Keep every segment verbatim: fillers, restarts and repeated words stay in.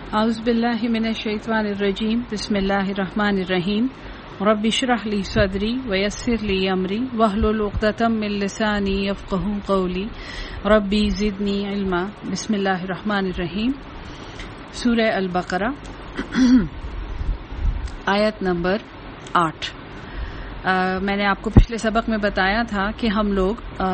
اعوذ باللہ من الشیطان الرجیم بسم اللہ الرحمن الرحیم رب اشرح لی صدری ویسر لی امری واحلل عقدۃ من لسانی یفقہوا قولی ربی زدنی علما. بسم اللہ الرحمن الرحیم. سورہ البقرہ آیت نمبر آٹھ. آ, میں نے آپ کو پچھلے سبق میں بتایا تھا کہ ہم لوگ آ,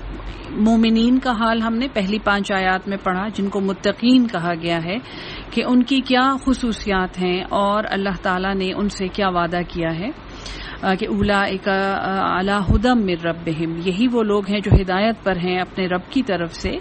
مومنین کا حال ہم نے پہلی پانچ آیات میں پڑھا جن کو متقین کہا گیا ہے کہ ان کی کیا خصوصیات ہیں اور اللہ تعالیٰ نے ان سے کیا وعدہ کیا ہے کہ اولئک علی ھدی من ربہم، یہی وہ لوگ ہیں جو ہدایت پر ہیں اپنے رب کی طرف سے،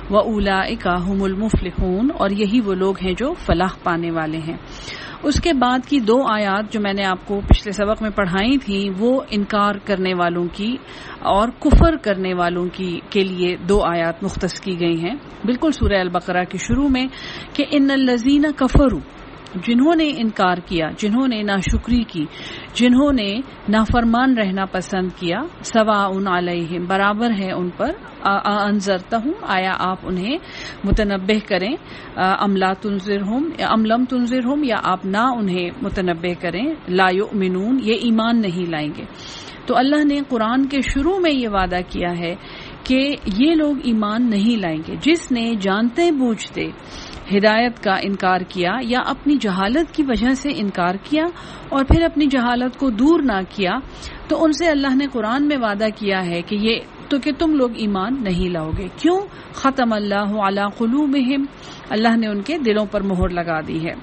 واولئک ھم المفلحون، اور یہی وہ لوگ ہیں جو فلاح پانے والے ہیں. اس کے بعد کی دو آیات جو میں نے آپ کو پچھلے سبق میں پڑھائی تھیں وہ انکار کرنے والوں کی اور کفر کرنے والوں کی کے لیے دو آیات مختص کی گئی ہیں بالکل سورہ البقرہ کے شروع میں کہ ان الذین کفروا، جنہوں نے انکار کیا، جنہوں نے ناشکری کی، جنہوں نے نافرمان رہنا پسند کیا، سواء علیہم، برابر ہے ان پر، انذرتہم، آیا آپ انہیں متنبہ کریں، ام لا تنذرہم ام لم تنذرہم، یا آپ نہ انہیں متنبہ کریں، لا یؤمنون، یہ ایمان نہیں لائیں گے. تو اللہ نے قرآن کے شروع میں یہ وعدہ کیا ہے کہ یہ لوگ ایمان نہیں لائیں گے. جس نے جانتے بوجھتے ہدایت کا انکار کیا یا اپنی جہالت کی وجہ سے انکار کیا اور پھر اپنی جہالت کو دور نہ کیا، تو ان سے اللہ نے قرآن میں وعدہ کیا ہے کہ یہ تو کہ تم لوگ ایمان نہیں لاؤ گے. کیوں؟ ختم اللہ علی قلوبہم، اللہ نے ان کے دلوں پر مہر لگا دی ہے،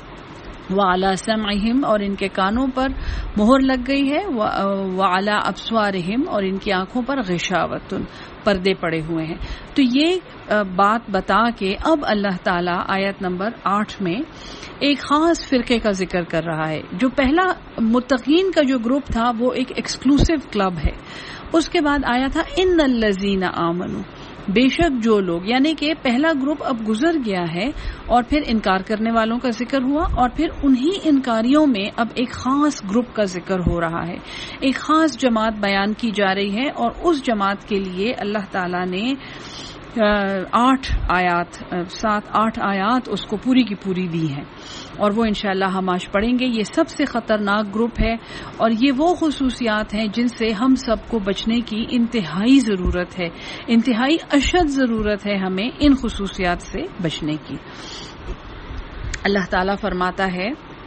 وعلی سمعہم، اور ان کے کانوں پر مہر لگ گئی ہے، وعلی ابصارہم، اور ان کی آنکھوں پر غشاوۃ، پردے پڑے ہوئے ہیں. تو یہ بات بتا کے اب اللہ تعالیٰ آیت نمبر آٹھ میں ایک خاص فرقے کا ذکر کر رہا ہے. جو پہلا متقین کا جو گروپ تھا وہ ایک ایکسکلوسیو کلب ہے. اس کے بعد آیا تھا ان الذین آمنوا، بے شک جو لوگ، یعنی کہ پہلا گروپ اب گزر گیا ہے اور پھر انکار کرنے والوں کا ذکر ہوا، اور پھر انہی انکاریوں میں اب ایک خاص گروپ کا ذکر ہو رہا ہے، ایک خاص جماعت بیان کی جا رہی ہے، اور اس جماعت کے لیے اللہ تعالیٰ نے آٹھ آیات سات آٹھ آیات اس کو پوری کی پوری دی ہیں، اور وہ انشاءاللہ ہم آج پڑھیں گے. یہ سب سے خطرناک گروپ ہے، اور یہ وہ خصوصیات ہیں جن سے ہم سب کو بچنے کی انتہائی ضرورت ہے، انتہائی اشد ضرورت ہے ہمیں ان خصوصیات سے بچنے کی. اللہ تعالیٰ فرماتا ہے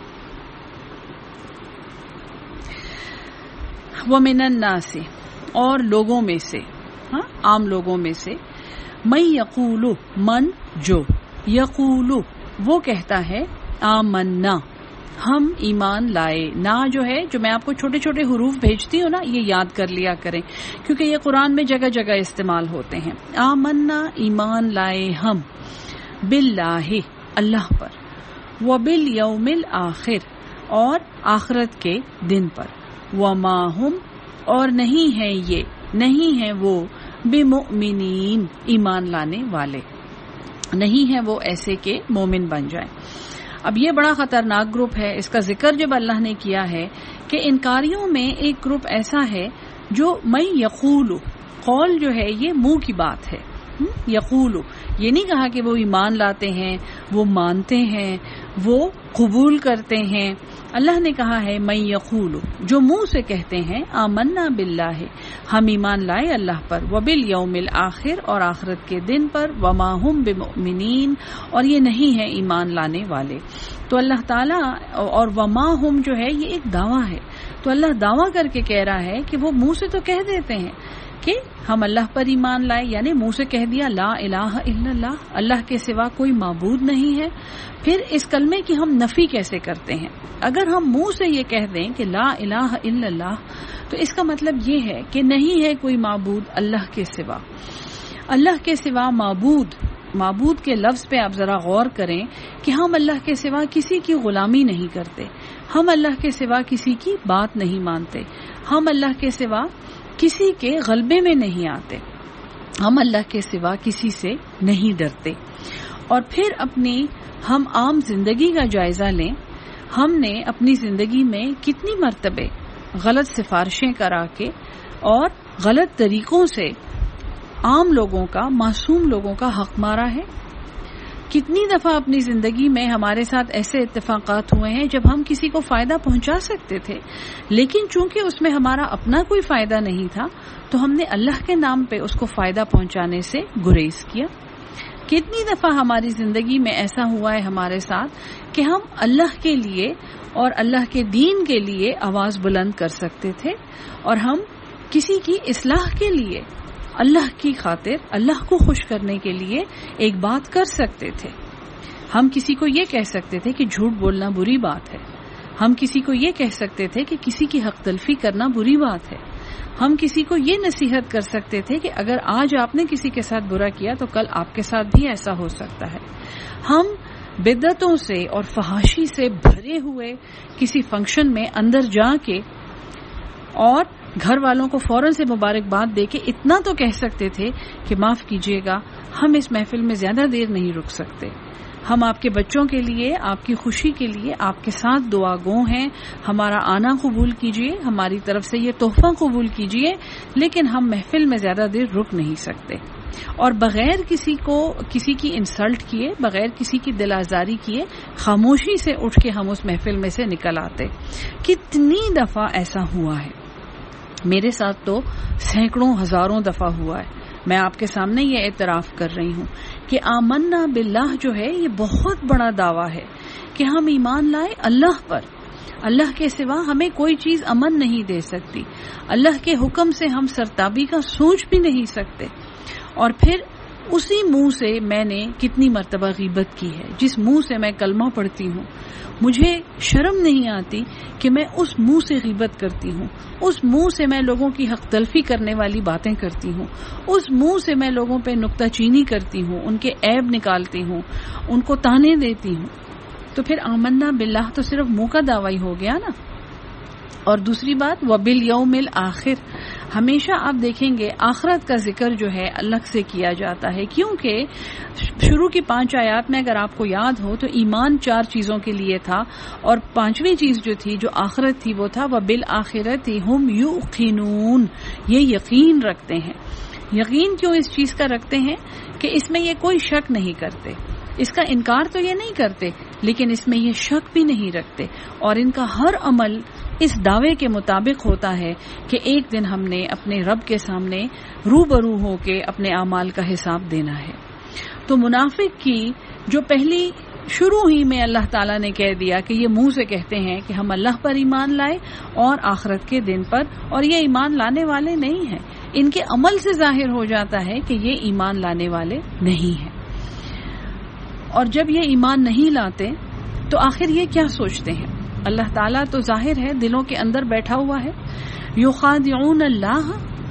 وَمِنَ النَّاسِ، اور لوگوں میں سے، ہاں عام لوگوں میں سے، من یقولو، من جو، یقولو وہ کہتا ہے، آمنا ہم ایمان لائے. نا جو ہے، جو میں آپ کو چھوٹے چھوٹے حروف بھیجتی ہوں نا، یہ یاد کر لیا کریں کیونکہ یہ قرآن میں جگہ جگہ استعمال ہوتے ہیں. آمنا ایمان لائے ہم، باللہ اللہ پر، وبالیوم الآخر اور آخرت کے دن پر، وما ہم اور نہیں ہے یہ، نہیں ہے وہ، بمؤمنین ایمان لانے والے، نہیں ہے وہ ایسے کہ مومن بن جائیں. اب یہ بڑا خطرناک گروپ ہے. اس کا ذکر جب اللہ نے کیا ہے کہ انکاریوں میں ایک گروپ ایسا ہے جو میں یقولو، قول جو ہے یہ منہ کی بات ہے، یقولو یہ نہیں کہا کہ وہ ایمان لاتے ہیں، وہ مانتے ہیں، وہ قبول کرتے ہیں. اللہ نے کہا ہے میں یقولو، جو منہ سے کہتے ہیں، آمنا باللہ ہم ایمان لائے اللہ پر، وبالیوم الآخر اور آخرت کے دن پر، وما ہم بمؤمنین اور یہ نہیں ہے ایمان لانے والے. تو اللہ تعالیٰ اور وما ہم جو ہے یہ ایک دعویٰ ہے. تو اللہ دعویٰ کر کے کہہ رہا ہے کہ وہ منہ سے تو کہہ دیتے ہیں کہ ہم اللہ پر ایمان لائے، یعنی منہ سے کہہ دیا لا الہ الا اللہ، اللہ کے سوا کوئی معبود نہیں ہے. پھر اس کلمے کی ہم نفی کیسے کرتے ہیں؟ اگر ہم منہ سے یہ کہہ دیں کہ لا الہ الا اللہ، تو اس کا مطلب یہ ہے کہ نہیں ہے کوئی معبود اللہ کے سوا. اللہ کے سوا معبود، معبود کے لفظ پہ آپ ذرا غور کریں کہ ہم اللہ کے سوا کسی کی غلامی نہیں کرتے، ہم اللہ کے سوا کسی کی بات نہیں مانتے، ہم اللہ کے سوا کسی کے غلبے میں نہیں آتے، ہم اللہ کے سوا کسی سے نہیں ڈرتے. اور پھر اپنی ہم عام زندگی کا جائزہ لیں، ہم نے اپنی زندگی میں کتنی مرتبے غلط سفارشیں کرا کے اور غلط طریقوں سے عام لوگوں کا، معصوم لوگوں کا حق مارا ہے. کتنی دفعہ اپنی زندگی میں ہمارے ساتھ ایسے اتفاقات ہوئے ہیں جب ہم کسی کو فائدہ پہنچا سکتے تھے، لیکن چونکہ اس میں ہمارا اپنا کوئی فائدہ نہیں تھا تو ہم نے اللہ کے نام پہ اس کو فائدہ پہنچانے سے گریز کیا۔ کتنی دفعہ ہماری زندگی میں ایسا ہوا ہے ہمارے ساتھ کہ ہم اللہ کے لیے اور اللہ کے دین کے لیے آواز بلند کر سکتے تھے، اور ہم کسی کی اصلاح کے لیے، اللہ کی خاطر، اللہ کو خوش کرنے کے لیے ایک بات کر سکتے تھے۔ ہم کسی کو یہ کہہ سکتے تھے کہ جھوٹ بولنا بری بات ہے، ہم کسی کو یہ کہہ سکتے تھے کہ کسی کی حق تلفی کرنا بری بات ہے، ہم کسی کو یہ نصیحت کر سکتے تھے کہ اگر آج آپ نے کسی کے ساتھ برا کیا تو کل آپ کے ساتھ بھی ایسا ہو سکتا ہے۔ ہم بدعتوں سے اور فحاشی سے بھرے ہوئے کسی فنکشن میں اندر جا کے اور گھر والوں کو فوراً سے مبارکباد دے کے اتنا تو کہہ سکتے تھے کہ معاف کیجیے گا، ہم اس محفل میں زیادہ دیر نہیں رک سکتے، ہم آپ کے بچوں کے لیے، آپ کی خوشی کے لیے آپ کے ساتھ دعا گو ہیں، ہمارا آنا قبول کیجیے، ہماری طرف سے یہ تحفہ قبول کیجیے، لیکن ہم محفل میں زیادہ دیر رک نہیں سکتے۔ اور بغیر کسی کو کسی کی انسلٹ کیے، بغیر کسی کی دل آزاری کیے، خاموشی سے اٹھ کے ہم اس محفل میں سے نکل آتے۔ کتنی دفعہ ایسا ہوا ہے، میرے ساتھ تو سینکڑوں ہزاروں دفعہ ہوا ہے۔ میں آپ کے سامنے یہ اعتراف کر رہی ہوں کہ آمنا باللہ جو ہے یہ بہت بڑا دعویٰ ہے کہ ہم ایمان لائے اللہ پر، اللہ کے سوا ہمیں کوئی چیز امن نہیں دے سکتی، اللہ کے حکم سے ہم سرتابی کا سوچ بھی نہیں سکتے۔ اور پھر اسی منہ سے میں نے کتنی مرتبہ غیبت کی ہے، جس منہ سے میں کلمہ پڑھتی ہوں، مجھے شرم نہیں آتی کہ میں اس منہ سے غیبت کرتی ہوں، اس منہ سے میں لوگوں کی حق تلفی کرنے والی باتیں کرتی ہوں، اس منہ سے میں لوگوں پہ نکتہ چینی کرتی ہوں، ان کے عیب نکالتی ہوں، ان کو تانے دیتی ہوں۔ تو پھر آمنا باللہ تو صرف منہ کا دعویٰ ہو گیا نا۔ اور دوسری بات وبالیوم الآخر، ہمیشہ آپ دیکھیں گے آخرت کا ذکر جو ہے الگ سے کیا جاتا ہے، کیونکہ شروع کی پانچ آیات میں اگر آپ کو یاد ہو تو ایمان چار چیزوں کے لیے تھا، اور پانچویں چیز جو تھی جو آخرت تھی وہ تھا وبالآخرۃ ہم یوقنون، یہ یقین رکھتے ہیں۔ یقین کیوں اس چیز کا رکھتے ہیں کہ اس میں یہ کوئی شک نہیں کرتے، اس کا انکار تو یہ نہیں کرتے، لیکن اس میں یہ شک بھی نہیں رکھتے، اور ان کا ہر عمل اس دعوے کے مطابق ہوتا ہے کہ ایک دن ہم نے اپنے رب کے سامنے روبرو ہو کے اپنے اعمال کا حساب دینا ہے۔ تو منافق کی جو پہلی شروع ہی میں اللہ تعالیٰ نے کہہ دیا کہ یہ منہ سے کہتے ہیں کہ ہم اللہ پر ایمان لائے اور آخرت کے دن پر، اور یہ ایمان لانے والے نہیں ہیں، ان کے عمل سے ظاہر ہو جاتا ہے کہ یہ ایمان لانے والے نہیں ہیں۔ اور جب یہ ایمان نہیں لاتے تو آخر یہ کیا سوچتے ہیں؟ اللہ تعالیٰ تو ظاہر ہے دلوں کے اندر بیٹھا ہوا ہے۔ یخادعون اللہ،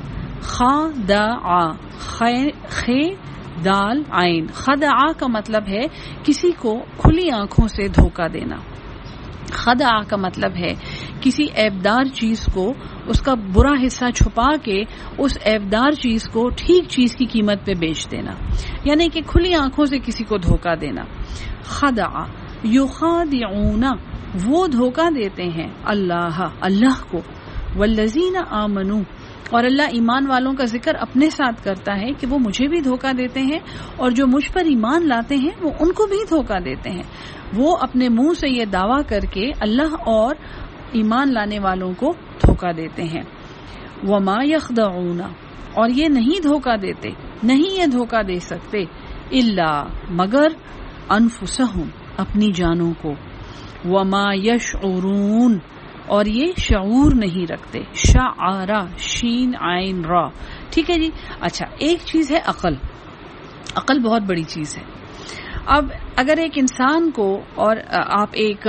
خادع، خ دال عین، خدع کا مطلب ہے کسی کو کھلی آنکھوں سے دھوکہ دینا، خدع کا مطلب ہے کسی عیبدار چیز کو، اس کا برا حصہ چھپا کے اس عیبدار چیز کو ٹھیک چیز کی قیمت پہ بیچ دینا، یعنی کہ کھلی آنکھوں سے کسی کو دھوکہ دینا۔ خدع، یخادعون، وہ دھوکہ دیتے ہیں اللہ، اللہ کو، والذین آمنوا، اور اللہ ایمان والوں کا ذکر اپنے ساتھ کرتا ہے کہ وہ مجھے بھی دھوکہ دیتے ہیں، اور جو مجھ پر ایمان لاتے ہیں وہ ان کو بھی دھوکہ دیتے ہیں۔ وہ اپنے منہ سے یہ دعویٰ کر کے اللہ اور ایمان لانے والوں کو دھوکہ دیتے ہیں۔ وما یخدعون، اور یہ نہیں دھوکہ دیتے، نہیں یہ دھوکہ دے سکتے، الا مگر انفسہم، اپنی جانوں کو، وما یشعرون، اور یہ شعور نہیں رکھتے، شعارا، شین عین را، ٹھیک ہے جی۔ اچھا، ایک چیز ہے عقل، عقل بہت بڑی چیز ہے۔ اب اگر ایک انسان کو، اور آپ ایک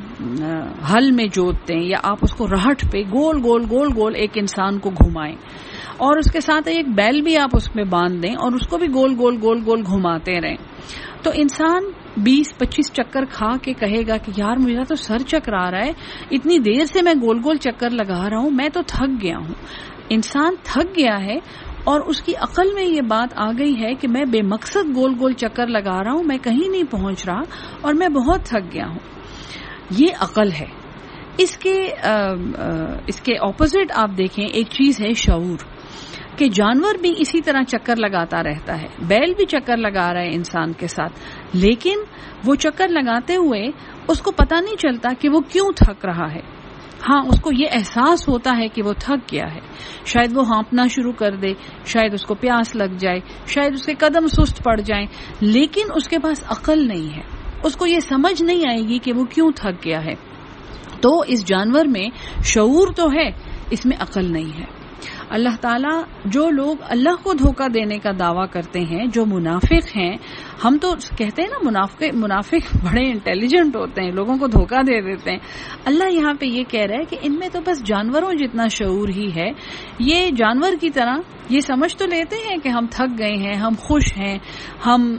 ہل میں جوتتے ہیں یا آپ اس کو رہٹ پہ گول گول گول گول ایک انسان کو گھمائیں، اور اس کے ساتھ ایک بیل بھی آپ اس میں باندھ دیں اور اس کو بھی گول گول گول گول گھماتے رہیں، تو انسان بیس پچیس چکر کھا کے کہے گا کہ یار میرا تو سر چکرا رہا ہے، اتنی دیر سے میں گول گول چکر لگا رہا ہوں، میں تو تھک گیا ہوں۔ انسان تھک گیا ہے اور اس کی عقل میں یہ بات آ گئی ہے کہ میں بے مقصد گول گول چکر لگا رہا ہوں، میں کہیں نہیں پہنچ رہا اور میں بہت تھک گیا ہوں۔ یہ عقل ہے۔ اس کے اس کے اپوزٹ آپ دیکھیں، ایک چیز ہے شعور۔ کہ جانور بھی اسی طرح چکر لگاتا رہتا ہے. بیل بھی چکر لگا رہا ہے انسان کے ساتھ, لیکن وہ چکر لگاتے ہوئے اس کو پتہ نہیں چلتا کہ وہ کیوں تھک رہا ہے. ہاں, اس کو یہ احساس ہوتا ہے کہ وہ تھک گیا ہے. شاید وہ ہانپنا شروع کر دے, شاید اس کو پیاس لگ جائے, شاید اس کے قدم سست پڑ جائیں, لیکن اس کے پاس عقل نہیں ہے. اس کو یہ سمجھ نہیں آئے گی کہ وہ کیوں تھک گیا ہے. تو اس جانور میں شعور تو ہے, اس میں عقل نہیں ہے. اللہ تعالیٰ جو لوگ اللہ کو دھوکہ دینے کا دعویٰ کرتے ہیں, جو منافق ہیں, ہم تو کہتے ہیں نا منافق منافق بڑے انٹیلیجنٹ ہوتے ہیں, لوگوں کو دھوکہ دے دیتے ہیں. اللہ یہاں پہ یہ کہہ رہا ہے کہ ان میں تو بس جانوروں جتنا شعور ہی ہے. یہ جانور کی طرح یہ سمجھ تو لیتے ہیں کہ ہم تھک گئے ہیں, ہم خوش ہیں, ہم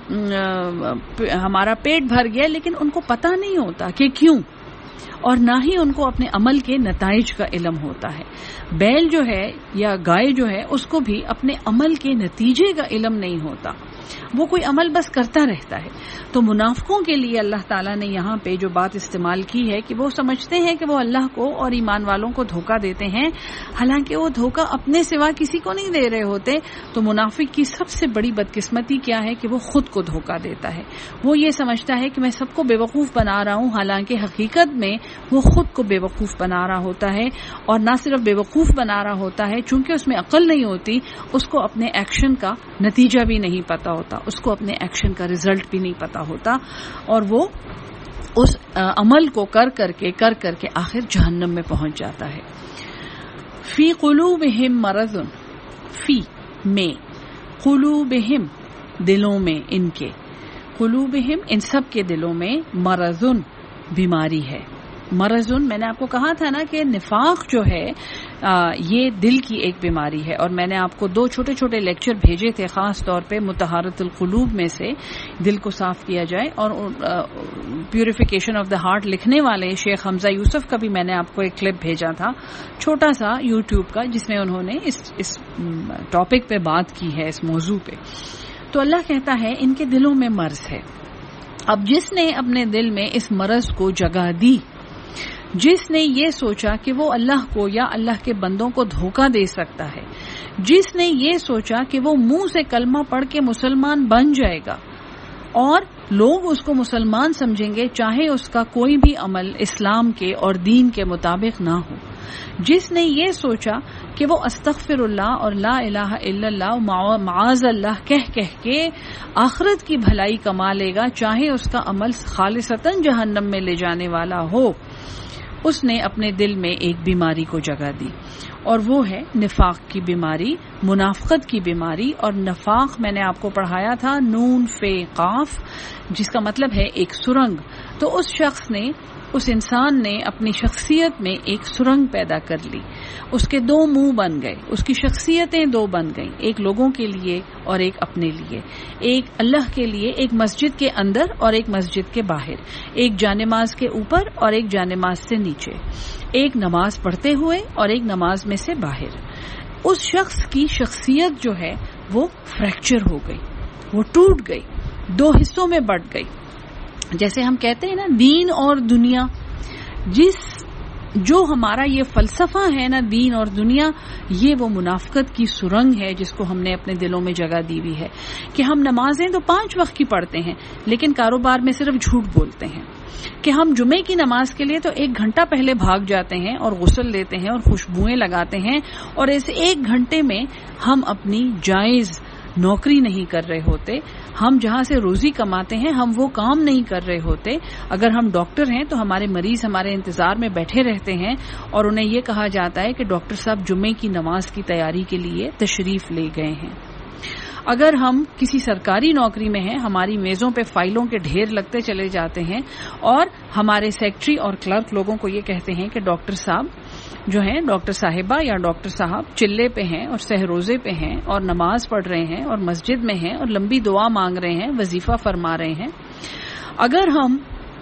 ہمارا پیٹ بھر گیا, لیکن ان کو پتہ نہیں ہوتا کہ کیوں, اور نہ ہی ان کو اپنے عمل کے نتائج کا علم ہوتا ہے. بیل جو ہے یا گائے جو ہے, اس کو بھی اپنے عمل کے نتیجے کا علم نہیں ہوتا, وہ کوئی عمل بس کرتا رہتا ہے. تو منافقوں کے لیے اللہ تعالیٰ نے یہاں پہ جو بات استعمال کی ہے کہ وہ سمجھتے ہیں کہ وہ اللہ کو اور ایمان والوں کو دھوکہ دیتے ہیں, حالانکہ وہ دھوکہ اپنے سوا کسی کو نہیں دے رہے ہوتے. تو منافق کی سب سے بڑی بدقسمتی کیا ہے کہ وہ خود کو دھوکہ دیتا ہے. وہ یہ سمجھتا ہے کہ میں سب کو بے وقوف بنا رہا ہوں, حالانکہ حقیقت میں وہ خود کو بے وقوف بنا رہا ہوتا ہے. اور نہ صرف بے وقوف بنا رہا ہوتا ہے, چونکہ اس میں عقل نہیں ہوتی, اس کو اپنے ایکشن کا نتیجہ بھی نہیں پتا ہوتا, اس کو اپنے ایکشن کا رزلٹ بھی نہیں پتا ہوتا, اور وہ اس عمل کو کر کر کے کر کر کے آخر جہنم میں پہنچ جاتا ہے. فی قلوبہم مرض, فی میں, قلوبہم دلوں میں, ان کے, قلوبہم ان سب کے دلوں میں, مرض بیماری ہے. مرضن میں نے آپ کو کہا تھا نا کہ نفاق جو ہے آ, یہ دل کی ایک بیماری ہے, اور میں نے آپ کو دو چھوٹے چھوٹے لیکچر بھیجے تھے خاص طور پہ مطہرۃ القلوب میں سے دل کو صاف کیا جائے, اور پیوریفیکیشن آف دا ہارٹ لکھنے والے شیخ حمزہ یوسف کا بھی میں نے آپ کو ایک کلپ بھیجا تھا چھوٹا سا یوٹیوب کا, جس میں انہوں نے اس اس ٹاپک پہ بات کی ہے, اس موضوع پہ. تو اللہ کہتا ہے ان کے دلوں میں مرض ہے. اب جس نے اپنے دل میں اس مرض کو جگہ دی, جس نے یہ سوچا کہ وہ اللہ کو یا اللہ کے بندوں کو دھوکہ دے سکتا ہے, جس نے یہ سوچا کہ وہ منہ سے کلمہ پڑھ کے مسلمان بن جائے گا اور لوگ اس کو مسلمان سمجھیں گے چاہے اس کا کوئی بھی عمل اسلام کے اور دین کے مطابق نہ ہو, جس نے یہ سوچا کہ وہ استغفر اللہ اور لا الہ الا اللہ معاذ اللہ کہہ کہہ کے آخرت کی بھلائی کما لے گا چاہے اس کا عمل خالصتاً جہنم میں لے جانے والا ہو, اس نے اپنے دل میں ایک بیماری کو جگہ دی, اور وہ ہے نفاق کی بیماری, منافقت کی بیماری. اور نفاق میں نے آپ کو پڑھایا تھا نون فے قاف, جس کا مطلب ہے ایک سرنگ. تو اس شخص نے, اس انسان نے اپنی شخصیت میں ایک سرنگ پیدا کر لی, اس کے دو منہ بن گئے, اس کی شخصیتیں دو بن گئیں, ایک لوگوں کے لیے اور ایک اپنے لیے, ایک اللہ کے لیے, ایک مسجد کے اندر اور ایک مسجد کے باہر, ایک جانماز کے اوپر اور ایک جانماز سے نیچے, ایک نماز پڑھتے ہوئے اور ایک نماز میں سے باہر. اس شخص کی شخصیت جو ہے وہ فریکچر ہو گئی, وہ ٹوٹ گئی, دو حصوں میں بٹ گئی. جیسے ہم کہتے ہیں نا دین اور دنیا, جس جو ہمارا یہ فلسفہ ہے نا دین اور دنیا, یہ وہ منافقت کی سرنگ ہے جس کو ہم نے اپنے دلوں میں جگہ دی ہوئی ہے کہ ہم نمازیں تو پانچ وقت کی پڑھتے ہیں لیکن کاروبار میں صرف جھوٹ بولتے ہیں, کہ ہم جمعے کی نماز کے لیے تو ایک گھنٹہ پہلے بھاگ جاتے ہیں اور غسل لیتے ہیں اور خوشبوئیں لگاتے ہیں, اور اس ایک گھنٹے میں ہم اپنی جائز نوکری نہیں کر رہے ہوتے, ہم جہاں سے روزی کماتے ہیں ہم وہ کام نہیں کر رہے ہوتے. اگر ہم ڈاکٹر ہیں تو ہمارے مریض ہمارے انتظار میں بیٹھے رہتے ہیں اور انہیں یہ کہا جاتا ہے کہ ڈاکٹر صاحب جمعے کی نماز کی تیاری کے لیے تشریف لے گئے ہیں. اگر ہم کسی سرکاری نوکری میں ہیں, ہماری میزوں پہ فائلوں کے ڈھیر لگتے چلے جاتے ہیں اور ہمارے سیکٹری اور کلرک لوگوں کو یہ کہتے ہیں کہ ڈاکٹر صاحب جو ہیں, ڈاکٹر صاحبہ یا ڈاکٹر صاحب چلے پہ ہیں اور سہروزے پہ ہیں اور نماز پڑھ رہے ہیں اور مسجد میں ہیں اور لمبی دعا مانگ رہے ہیں, وظیفہ فرما رہے ہیں. اگر ہم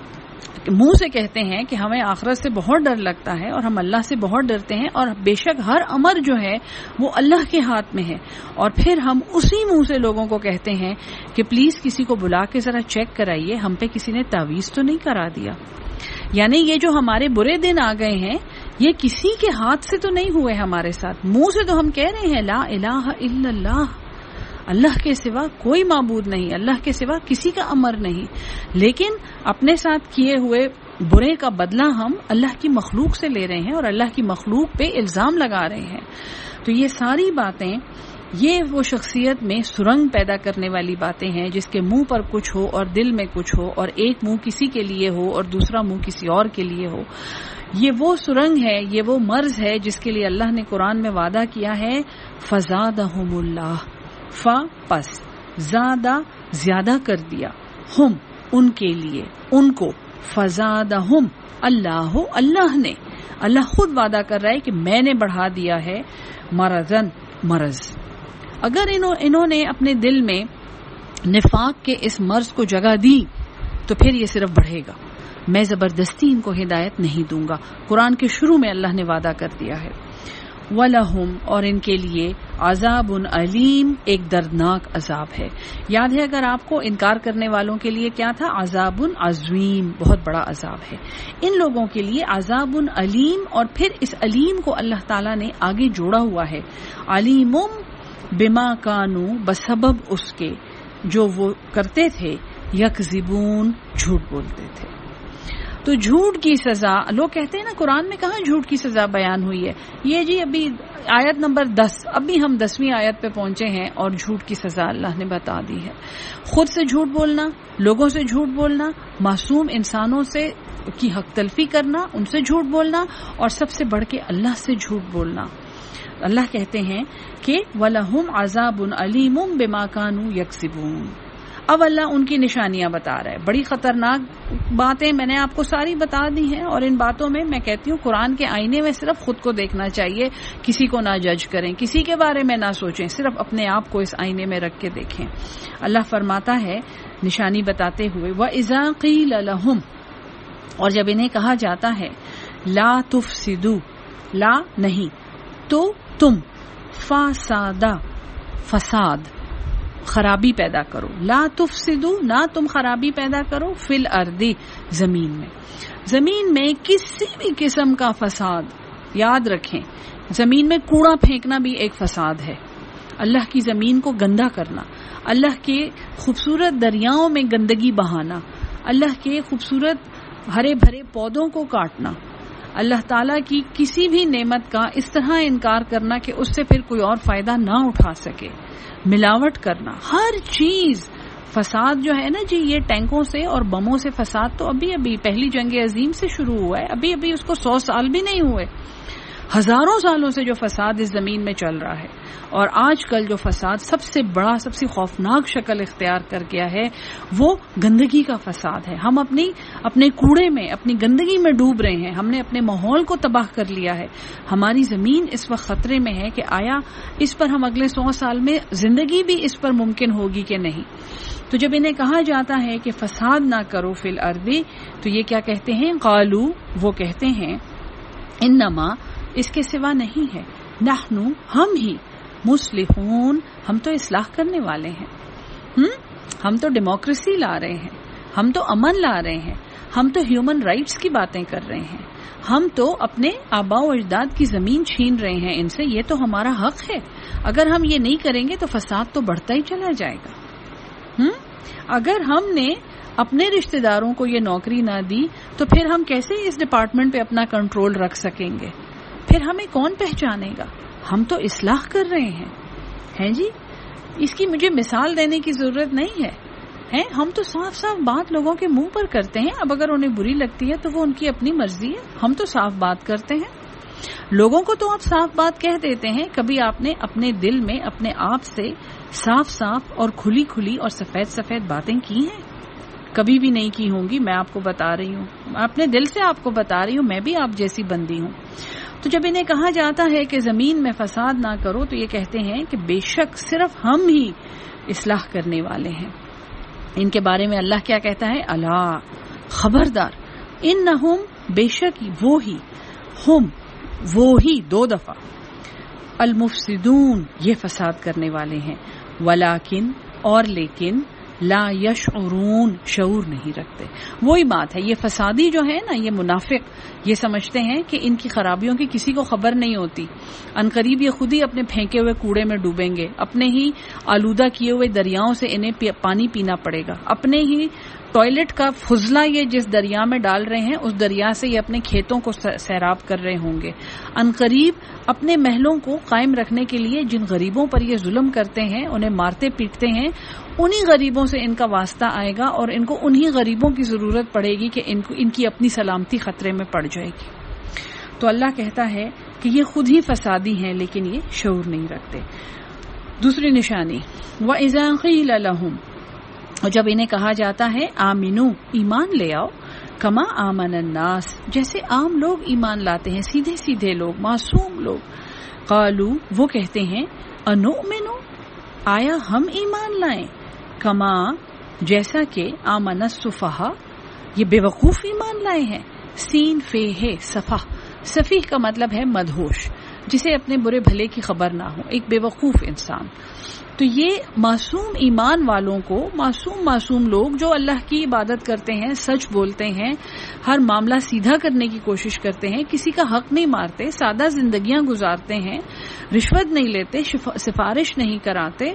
منہ سے کہتے ہیں کہ ہمیں آخرت سے بہت ڈر لگتا ہے اور ہم اللہ سے بہت ڈرتے ہیں اور بے شک ہر امر جو ہے وہ اللہ کے ہاتھ میں ہے, اور پھر ہم اسی منہ سے لوگوں کو کہتے ہیں کہ پلیز کسی کو بلا کے ذرا چیک کرائیے ہم پہ کسی نے تعویذ تو نہیں کرا دیا, یعنی یہ جو ہمارے برے دن آ گئے ہیں یہ کسی کے ہاتھ سے تو نہیں ہوئے ہمارے ساتھ. منہ سے تو ہم کہہ رہے ہیں لا الہ الا اللہ, اللہ کے سوا کوئی معبود نہیں, اللہ کے سوا کسی کا امر نہیں, لیکن اپنے ساتھ کیے ہوئے برے کا بدلہ ہم اللہ کی مخلوق سے لے رہے ہیں اور اللہ کی مخلوق پہ الزام لگا رہے ہیں. تو یہ ساری باتیں, یہ وہ شخصیت میں سرنگ پیدا کرنے والی باتیں ہیں جس کے منہ پر کچھ ہو اور دل میں کچھ ہو, اور ایک منہ کسی کے لیے ہو اور دوسرا منہ کسی اور کے لیے ہو. یہ وہ سرنگ ہے, یہ وہ مرض ہے جس کے لیے اللہ نے قرآن میں وعدہ کیا ہے فزادہم اللہ, فا پس, زیادہ زیادہ کر دیا, ہم ان کے لیے, ان کو, فزادہم اللہ, اللہ نے, اللہ خود وعدہ کر رہا ہے کہ میں نے بڑھا دیا ہے مرضن, مرض. اگر انہوں, انہوں نے اپنے دل میں نفاق کے اس مرض کو جگہ دی تو پھر یہ صرف بڑھے گا. میں زبردستی ان کو ہدایت نہیں دوں گا. قرآن کے شروع میں اللہ نے وعدہ کر دیا ہے. وَلَهُمْ, اور ان کے لیے, عذاب علیم, ایک دردناک عذاب ہے. یاد ہے اگر آپ کو, انکار کرنے والوں کے لیے کیا تھا؟ عذاب عظیم, بہت بڑا عذاب ہے. ان لوگوں کے لیے عذاب علیم, اور پھر اس علیم کو اللہ تعالیٰ نے آگے جوڑا ہوا ہے. علیم بما کانو, بسبب اس کے جو وہ کرتے تھے, یکذبون, جھوٹ بولتے تھے. تو جھوٹ کی سزا, لوگ کہتے ہیں نا قرآن میں کہاں جھوٹ کی سزا بیان ہوئی ہے. یہ جی ابھی آیت نمبر دس, ابھی ہم دسویں آیت پہ پہنچے ہیں اور جھوٹ کی سزا اللہ نے بتا دی ہے. خود سے جھوٹ بولنا, لوگوں سے جھوٹ بولنا, معصوم انسانوں سے کی حق تلفی کرنا, ان سے جھوٹ بولنا, اور سب سے بڑھ کے اللہ سے جھوٹ بولنا. اللہ کہتے ہیں کہ وَلَهُمْ عَذَابٌ عَلِيمٌ بِمَا كَانُوا يَكْسِبُونَ. اب اللہ ان کی نشانیاں بتا رہا ہے. بڑی خطرناک باتیں میں نے آپ کو ساری بتا دی ہیں, اور ان باتوں میں میں کہتی ہوں قرآن کے آئینے میں صرف خود کو دیکھنا چاہیے, کسی کو نہ جج کریں, کسی کے بارے میں نہ سوچیں, صرف اپنے آپ کو اس آئینے میں رکھ کے دیکھیں. اللہ فرماتا ہے نشانی بتاتے ہوئے وَإِذَا قِيلَ لَهُمْ, اور جب انہیں کہا جاتا ہے لا تفسدوا, لا نہیں, تو تم, فسادا, فساد, خرابی پیدا کرو, لا تفسدو, نہ تم خرابی پیدا کرو, فی الارض, زمین میں. زمین میں کسی بھی قسم کا فساد, یاد رکھیں زمین میں کوڑا پھینکنا بھی ایک فساد ہے. اللہ کی زمین کو گندا کرنا, اللہ کے خوبصورت دریاؤں میں گندگی بہانا, اللہ کے خوبصورت ہرے بھرے پودوں کو کاٹنا, اللہ تعالیٰ کی کسی بھی نعمت کا اس طرح انکار کرنا کہ اس سے پھر کوئی اور فائدہ نہ اٹھا سکے, ملاوٹ کرنا, ہر چیز فساد جو ہے نا جی. یہ ٹینکوں سے اور بموں سے فساد تو ابھی ابھی پہلی جنگ عظیم سے شروع ہوا ہے, ابھی ابھی اس کو سو سال بھی نہیں ہوئے. ہزاروں سالوں سے جو فساد اس زمین میں چل رہا ہے, اور آج کل جو فساد سب سے بڑا, سب سے خوفناک شکل اختیار کر گیا ہے, وہ گندگی کا فساد ہے. ہم اپنی اپنے کوڑے میں, اپنی گندگی میں ڈوب رہے ہیں, ہم نے اپنے ماحول کو تباہ کر لیا ہے. ہماری زمین اس وقت خطرے میں ہے کہ آیا اس پر ہم اگلے سو سال میں زندگی بھی اس پر ممکن ہوگی کہ نہیں. تو جب انہیں کہا جاتا ہے کہ فساد نہ کرو فی الارض, تو یہ کیا کہتے ہیں؟ قالو, وہ کہتے ہیں انما, اس کے سوا نہیں ہے, نحنو, ہم ہی, مصلحون, ہم تو اصلاح کرنے والے ہیں, ہم ہم تو ڈیموکریسی لا رہے ہیں, ہم تو امن لا رہے ہیں, ہم تو ہیومن رائٹس کی باتیں کر رہے ہیں, ہم تو اپنے آباء و اجداد کی زمین چھین رہے ہیں ان سے, یہ تو ہمارا حق ہے. اگر ہم یہ نہیں کریں گے تو فساد تو بڑھتا ہی چلا جائے گا. ہم اگر ہم نے اپنے رشتہ داروں کو یہ نوکری نہ دی تو پھر ہم کیسے اس ڈپارٹمنٹ پہ اپنا کنٹرول رکھ سکیں گے؟ پھر ہمیں کون پہچانے گا؟ ہم تو اصلاح کر رہے ہیں, ہیں جی. اس کی مجھے مثال دینے کی ضرورت نہیں ہے, ہیں ہم تو صاف صاف بات لوگوں کے منہ پر کرتے ہیں. اب اگر انہیں بری لگتی ہے تو وہ ان کی اپنی مرضی ہے, ہم تو صاف بات کرتے ہیں. لوگوں کو تو آپ صاف بات کہہ دیتے ہیں. کبھی آپ نے اپنے دل میں اپنے آپ سے صاف صاف اور کھلی کھلی اور سفید سفید باتیں کی ہیں؟ کبھی بھی نہیں کی ہوں گی. میں آپ کو بتا رہی ہوں, اپنے دل سے آپ کو بتا رہی ہوں, میں بھی آپ جیسی بندی ہوں. تو جب انہیں کہا جاتا ہے کہ زمین میں فساد نہ کرو تو یہ کہتے ہیں کہ بے شک صرف ہم ہی اصلاح کرنے والے ہیں. ان کے بارے میں اللہ کیا کہتا ہے؟ الا, خبردار, انہم, بے شک وہ ہی, ہم, وہ ہی, دو دفعہ, المفسدون, یہ فساد کرنے والے ہیں, ولیکن, اور لیکن, لا یشعرون، شعور نہیں رکھتے. وہی بات ہے، یہ فسادی جو ہے نا، یہ منافق یہ سمجھتے ہیں کہ ان کی خرابیوں کی کسی کو خبر نہیں ہوتی. عنقریب یہ خود ہی اپنے پھینکے ہوئے کوڑے میں ڈوبیں گے، اپنے ہی آلودہ کیے ہوئے دریاؤں سے انہیں پانی پینا پڑے گا، اپنے ہی ٹوائلٹ کا فضلہ یہ جس دریا میں ڈال رہے ہیں اس دریا سے یہ اپنے کھیتوں کو سیراب کر رہے ہوں گے. عنقریب اپنے محلوں کو قائم رکھنے کے لیے جن غریبوں پر یہ ظلم کرتے ہیں، انہیں مارتے پیٹتے ہیں، انہی غریبوں سے ان کا واسطہ آئے گا اور ان کو انہی غریبوں کی ضرورت پڑے گی کہ ان کو ان کی اپنی سلامتی خطرے میں پڑ جائے گی. تو اللہ کہتا ہے کہ یہ خود ہی فسادی ہیں لیکن یہ شعور نہیں رکھتے. دوسری نشانی وَإِذَا قِيلَ لَهُمْ، اور جب انہیں کہا جاتا ہے آمنو، ایمان لے آؤ، کما آمن الناس، جیسے عام لوگ ایمان لاتے ہیں، سیدھے سیدھے لوگ، معصوم لوگ. قالو، وہ کہتے ہیں انؤمنو، آیا ہم ایمان لائیں، کما، جیسا کہ آمن السفہاء، یہ بے وقوف ایمان لائے ہیں. سین فے ہے سفہ، سفیہ کا مطلب ہے مدہوش، جسے اپنے برے بھلے کی خبر نہ ہو، ایک بے وقوف انسان. تو یہ معصوم ایمان والوں کو، معصوم معصوم لوگ جو اللہ کی عبادت کرتے ہیں، سچ بولتے ہیں، ہر معاملہ سیدھا کرنے کی کوشش کرتے ہیں، کسی کا حق نہیں مارتے، سادہ زندگیاں گزارتے ہیں، رشوت نہیں لیتے، سفارش نہیں کراتے،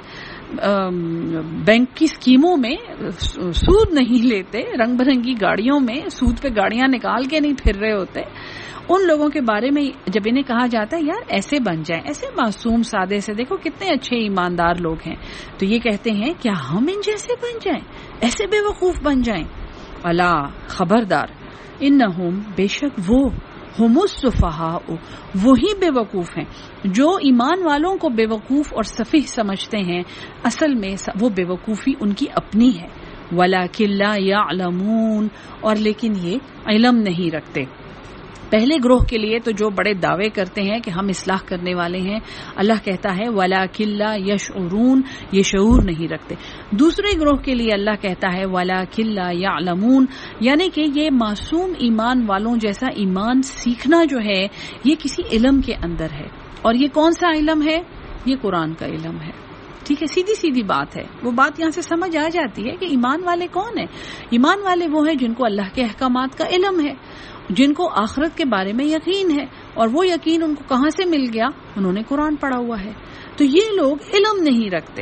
بینک کی اسکیموں میں سود نہیں لیتے، رنگ برنگی گاڑیوں میں سود پہ گاڑیاں نکال کے نہیں پھر رہے ہوتے. ان لوگوں کے بارے میں جب انہیں کہا جاتا ہے یار ایسے بن جائیں، ایسے معصوم سادے سے، دیکھو کتنے اچھے ایماندار لوگ ہیں، تو یہ کہتے ہیں کیا ہم ان جیسے بن جائیں، ایسے بے وقوف بن جائیں. الا، خبردار، انہم، بے شک وہ، ہم السفہاء، وہی بے وقوف ہیں جو ایمان والوں کو بے وقوف اور سفیہ سمجھتے ہیں، اصل میں وہ بے وقوفی ان کی اپنی ہے. ولکن لا یعلمون، اور لیکن یہ علم نہیں رکھتے. پہلے گروہ کے لیے تو جو بڑے دعوے کرتے ہیں کہ ہم اصلاح کرنے والے ہیں، اللہ کہتا ہے وَلَٰكِن لَا يَشْعُرُونَ، یہ شعور نہیں رکھتے. دوسرے گروہ کے لیے اللہ کہتا ہے وَلَٰكِن لَا يَعْلَمُونَ، یعنی کہ یہ معصوم ایمان والوں جیسا ایمان سیکھنا جو ہے یہ کسی علم کے اندر ہے. اور یہ کون سا علم ہے؟ یہ قرآن کا علم ہے. ٹھیک ہے، سیدھی سیدھی بات ہے. وہ بات یہاں سے سمجھ آ جاتی ہے کہ ایمان والے کون ہیں. ایمان والے وہ ہیں جن کو اللہ کے احکامات کا علم ہے، جن کو آخرت کے بارے میں یقین ہے، اور وہ یقین ان کو کہاں سے مل گیا؟ انہوں نے قرآن پڑھا ہوا ہے. تو یہ لوگ علم نہیں رکھتے.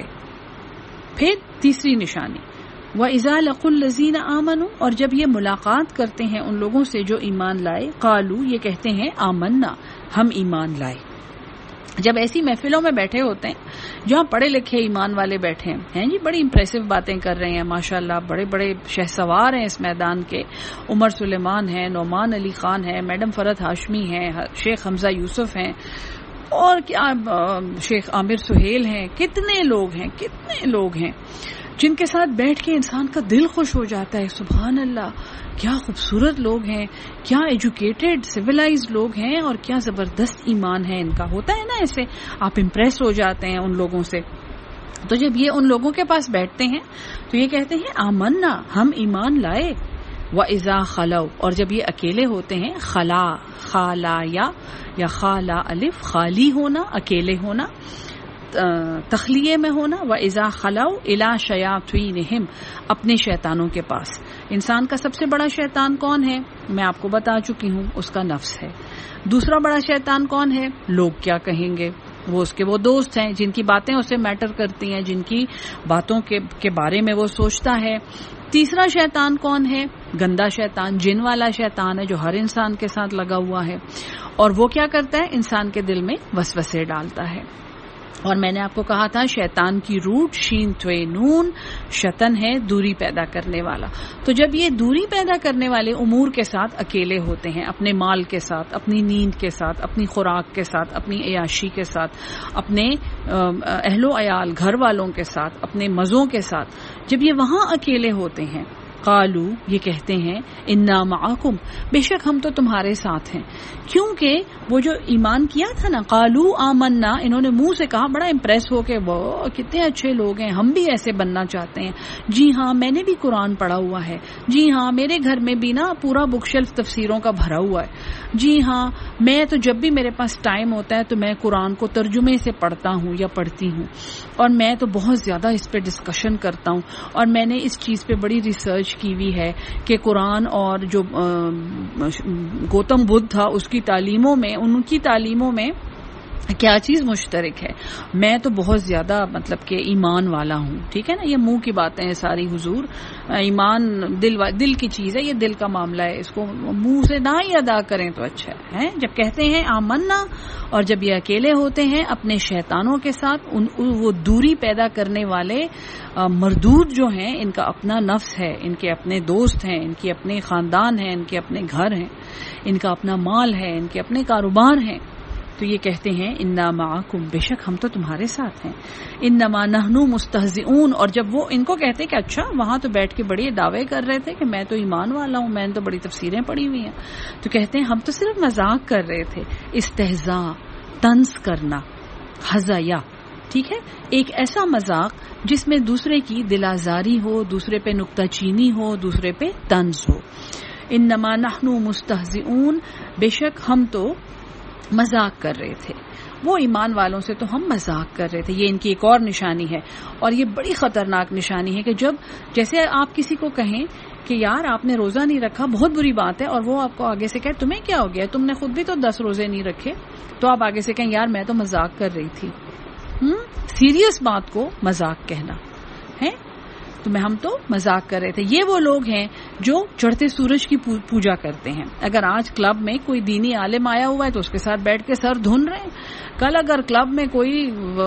پھر تیسری نشانی وَإِذَا لَقُوا الَّذِينَ آمَنُوا، اور جب یہ ملاقات کرتے ہیں ان لوگوں سے جو ایمان لائے، قالوا، یہ کہتے ہیں آمنا، ہم ایمان لائے. جب ایسی محفلوں میں بیٹھے ہوتے ہیں جہاں پڑھے لکھے ایمان والے بیٹھے ہیں جی، بڑی امپریسو باتیں کر رہے ہیں، ماشاءاللہ بڑے بڑے شہ سوار ہیں اس میدان کے، عمر سلیمان ہیں، نعمان علی خان ہیں، میڈم فرحت ہاشمی ہیں، شیخ حمزہ یوسف ہیں، اور کیا شیخ عامر سہیل ہیں، کتنے لوگ ہیں، کتنے لوگ ہیں جن کے ساتھ بیٹھ کے انسان کا دل خوش ہو جاتا ہے. سبحان اللہ، کیا خوبصورت لوگ ہیں، کیا ایجوکیٹڈ سویلائزڈ لوگ ہیں، اور کیا زبردست ایمان ہے ان کا. ہوتا ہے نا ایسے، آپ امپریس ہو جاتے ہیں ان لوگوں سے. تو جب یہ ان لوگوں کے پاس بیٹھتے ہیں تو یہ کہتے ہیں آمنا، ہم ایمان لائے. وَإِذَا خَلَوْا، اور جب یہ اکیلے ہوتے ہیں، خلا، خالا یا یا خالا الف، خالی ہونا، اکیلے ہونا، تخلیے میں ہونا. وَإِذَا خَلَوْا إِلَىٰ شَيَاطِينِهِمْ، اپنے شیطانوں کے پاس. انسان کا سب سے بڑا شیطان کون ہے؟ میں آپ کو بتا چکی ہوں، اس کا نفس ہے. دوسرا بڑا شیطان کون ہے؟ لوگ کیا کہیں گے، وہ اس کے وہ دوست ہیں جن کی باتیں اسے میٹر کرتی ہیں، جن کی باتوں کے کے بارے میں وہ سوچتا ہے. تیسرا شیطان کون ہے؟ گندا شیطان، جن والا شیطان ہے جو ہر انسان کے ساتھ لگا ہوا ہے، اور وہ کیا کرتا ہے؟ انسان کے دل میں وسوسے ڈالتا ہے. اور میں نے آپ کو کہا تھا شیطان کی روٹ شین توے نون، شطن ہے دوری پیدا کرنے والا. تو جب یہ دوری پیدا کرنے والے امور کے ساتھ اکیلے ہوتے ہیں، اپنے مال کے ساتھ، اپنی نیند کے ساتھ، اپنی خوراک کے ساتھ، اپنی عیاشی کے ساتھ، اپنے اہل و عیال گھر والوں کے ساتھ، اپنے مزوں کے ساتھ، جب یہ وہاں اکیلے ہوتے ہیں قالو یہ کہتے ہیں انا معکم بے شک ہم تو تمہارے ساتھ ہیں. کیونکہ وہ جو ایمان کیا تھا نا، قالو آمنا، انہوں نے منہ سے کہا بڑا امپریس ہو کے وہ کتنے اچھے لوگ ہیں، ہم بھی ایسے بننا چاہتے ہیں. جی ہاں میں نے بھی قرآن پڑھا ہوا ہے، جی ہاں میرے گھر میں بھی نا پورا بک شیلف تفسیروں کا بھرا ہوا ہے، جی ہاں میں تو جب بھی میرے پاس ٹائم ہوتا ہے تو میں قرآن کو ترجمے سے پڑھتا ہوں یا پڑھتی ہوں، اور میں تو بہت زیادہ اس پہ ڈسکشن کرتا ہوں، اور میں نے اس چیز پہ بڑی ریسرچ کی ہوئی ہے کہ قرآن اور جو گوتم بدھ تھا اس کی تعلیموں میں، ان کی تعلیموں میں کیا چیز مشترک ہے. میں تو بہت زیادہ مطلب کہ ایمان والا ہوں. ٹھیک ہے نا، یہ منہ کی باتیں ہیں ساری حضور. ایمان دل دل کی چیز ہے، یہ دل کا معاملہ ہے، اس کو منہ سے نہ ہی ادا کریں تو اچھا ہے. جب کہتے ہیں آمنا اور جب یہ اکیلے ہوتے ہیں اپنے شیطانوں کے ساتھ، ان وہ دوری پیدا کرنے والے مردود جو ہیں، ان کا اپنا نفس ہے، ان کے اپنے دوست ہیں، ان کے اپنے خاندان ہیں، ان کے اپنے گھر ہیں، ان کا اپنا مال ہے، ان کے اپنے کاروبار ہیں، تو یہ کہتے ہیں انا معکم بے شک ہم تو تمہارے ساتھ ہیں. انما نحن مستہزئون، اور جب وہ ان کو کہتے کہ اچھا وہاں تو بیٹھ کے بڑے دعوے کر رہے تھے کہ میں تو ایمان والا ہوں، میں نے تو بڑی تفسیریں پڑھی ہوئی ہیں، تو کہتے ہیں ہم تو صرف مذاق کر رہے تھے. استہزاء طنز کرنا، ہزیا، ٹھیک ہے، ایک ایسا مذاق جس میں دوسرے کی دل آزاری ہو، دوسرے پہ نکتہ چینی ہو، دوسرے پہ طنز ہو. انما نحن مستہزئون بے شک ہم تو مذاق کر رہے تھے. وہ ایمان والوں سے تو ہم مذاق کر رہے تھے. یہ ان کی ایک اور نشانی ہے، اور یہ بڑی خطرناک نشانی ہے کہ جب جیسے آپ کسی کو کہیں کہ یار آپ نے روزہ نہیں رکھا، بہت بری بات ہے، اور وہ آپ کو آگے سے کہے تمہیں کیا ہو گیا، تم نے خود بھی تو دس روزے نہیں رکھے، تو آپ آگے سے کہیں یار میں تو مذاق کر رہی تھی. ہم سیریس بات کو مذاق کہنا ہے، تو میں ہم تو مذاق کر رہے تھے. یہ وہ لوگ ہیں جو چڑھتے سورج کی پوجا کرتے ہیں. اگر آج کلب میں کوئی دینی عالم آیا ہوا ہے تو اس کے ساتھ بیٹھ کے سر دھن رہے ہیں. کل اگر کلب میں کوئی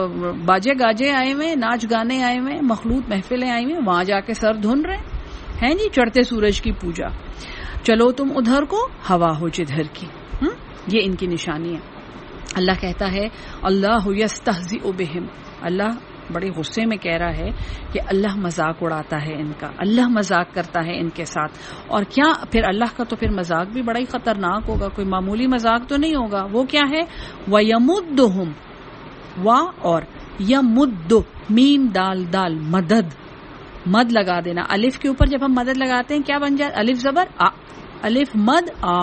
باجے گاجے آئے ہوئے، ناچ گانے آئے ہوئے، مخلوط محفلیں آئی ہوئی، وہاں جا کے سر دھن رہے ہیں جی چڑھتے سورج کی پوجا. چلو تم ادھر کو، ہوا ہو جدھر کی. یہ ان کی نشانی ہے. اللہ کہتا ہے اللہ یستہزئ بہم، اللہ بڑے غصے میں کہہ رہا ہے کہ اللہ مذاق اڑاتا ہے ان کا، اللہ مذاق کرتا ہے ان کے ساتھ. اور کیا پھر اللہ کا تو پھر مذاق بھی بڑا ہی خطرناک ہوگا، کوئی معمولی مذاق تو نہیں ہوگا. وہ کیا ہے، وَيَمُدُّهُمْ، وا اور یمد، میم دال دال، مدد، مد لگا دینا الف کے اوپر. جب ہم مدد لگاتے ہیں کیا بن جائے، الف زبر آ، الف مد آ،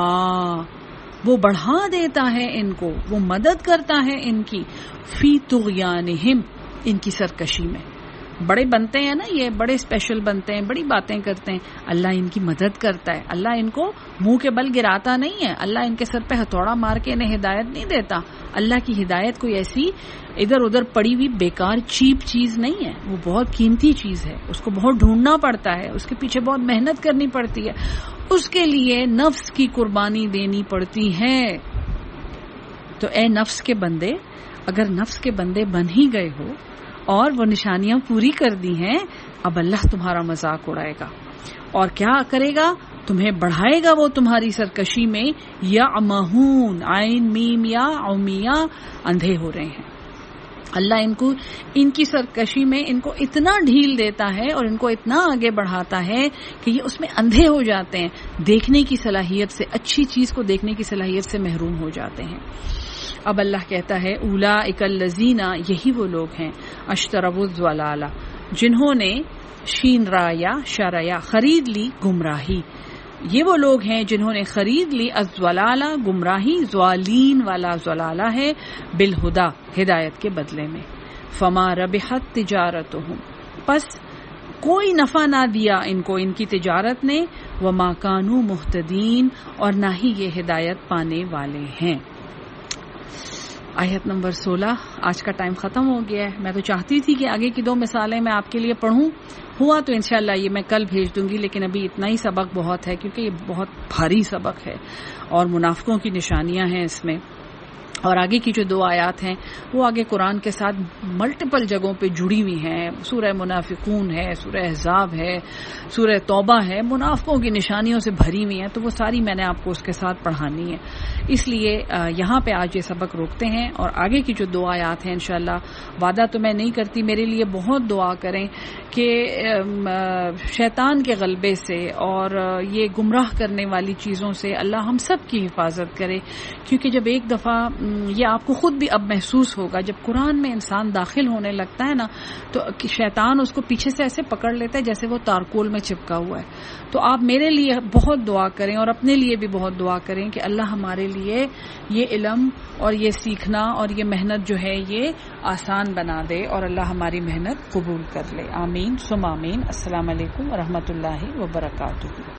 وہ بڑھا دیتا ہے ان کو، وہ مدد کرتا ہے ان کی. فی طغیانہم، ان کی سرکشی میں. بڑے بنتے ہیں نا، یہ بڑے اسپیشل بنتے ہیں، بڑی باتیں کرتے ہیں، اللہ ان کی مدد کرتا ہے. اللہ ان کو منہ کے بل گراتا نہیں ہے، اللہ ان کے سر پہ ہتھوڑا مار کے انہیں ہدایت نہیں دیتا. اللہ کی ہدایت کوئی ایسی ادھر ادھر پڑی ہوئی بیکار چیپ چیز نہیں ہے، وہ بہت قیمتی چیز ہے، اس کو بہت ڈھونڈنا پڑتا ہے، اس کے پیچھے بہت محنت کرنی پڑتی ہے، اس کے لیے نفس کی قربانی دینی پڑتی ہے. تو اے نفس کے بندے، اگر نفس کے بندے بن ہی گئے ہو اور وہ نشانیاں پوری کر دی ہیں، اب اللہ تمہارا مذاق اڑائے گا. اور کیا کرے گا، تمہیں بڑھائے گا وہ تمہاری سرکشی میں. یا امہون، عین میم یا عمیہ، اندھے ہو رہے ہیں. اللہ ان کو ان کی سرکشی میں ان کو اتنا ڈھیل دیتا ہے اور ان کو اتنا آگے بڑھاتا ہے کہ یہ اس میں اندھے ہو جاتے ہیں، دیکھنے کی صلاحیت سے، اچھی چیز کو دیکھنے کی صلاحیت سے محروم ہو جاتے ہیں. اب اللہ کہتا ہے اولئک الذین، یہی وہ لوگ ہیں، اشتروا الضلالہ، جنہوں نے شین را یا شریا خرید لی گمراہی. یہ وہ لوگ ہیں جنہوں نے خرید لی الضلالہ، گمراہی، ضالین والا ضلالہ ہے، بالہدا، ہدایت کے بدلے میں. فما ربحت تجارتہم، پس کوئی نفع نہ دیا ان کو ان کی تجارت نے. وما کانوا مہتدین، اور نہ ہی یہ ہدایت پانے والے ہیں. آیت نمبر سولہ. آج کا ٹائم ختم ہو گیا ہے. میں تو چاہتی تھی کہ آگے کی دو مثالیں میں آپ کے لیے پڑھوں، ہوا تو انشاءاللہ یہ میں کل بھیج دوں گی، لیکن ابھی اتنا ہی سبق بہت ہے کیونکہ یہ بہت بھاری سبق ہے اور منافقوں کی نشانیاں ہیں اس میں. اور آگے کی جو دو آیات ہیں وہ آگے قرآن کے ساتھ ملٹیپل جگہوں پہ جڑی ہوئی ہیں. سورہ منافقون ہے، سورہ احزاب ہے، سورہ توبہ ہے، منافقوں کی نشانیوں سے بھری ہوئی ہیں. تو وہ ساری میں نے آپ کو اس کے ساتھ پڑھانی ہے. اس لیے یہاں پہ آج یہ سبق روکتے ہیں اور آگے کی جو دو آیات ہیں انشاءاللہ وعدہ تو میں نہیں کرتی، میرے لیے بہت دعا کریں کہ شیطان کے غلبے سے اور یہ گمراہ کرنے والی چیزوں سے اللہ ہم سب کی حفاظت کرے. کیونکہ جب ایک دفعہ یہ آپ کو خود بھی اب محسوس ہوگا، جب قرآن میں انسان داخل ہونے لگتا ہے نا تو شیطان اس کو پیچھے سے ایسے پکڑ لیتا ہے جیسے وہ تارکول میں چپکا ہوا ہے. تو آپ میرے لیے بہت دعا کریں اور اپنے لیے بھی بہت دعا کریں کہ اللہ ہمارے لیے یہ علم اور یہ سیکھنا اور یہ محنت جو ہے یہ آسان بنا دے اور اللہ ہماری محنت قبول کر لے. آمین ثم آمین. السلام علیکم ورحمۃ اللہ وبرکاتہ.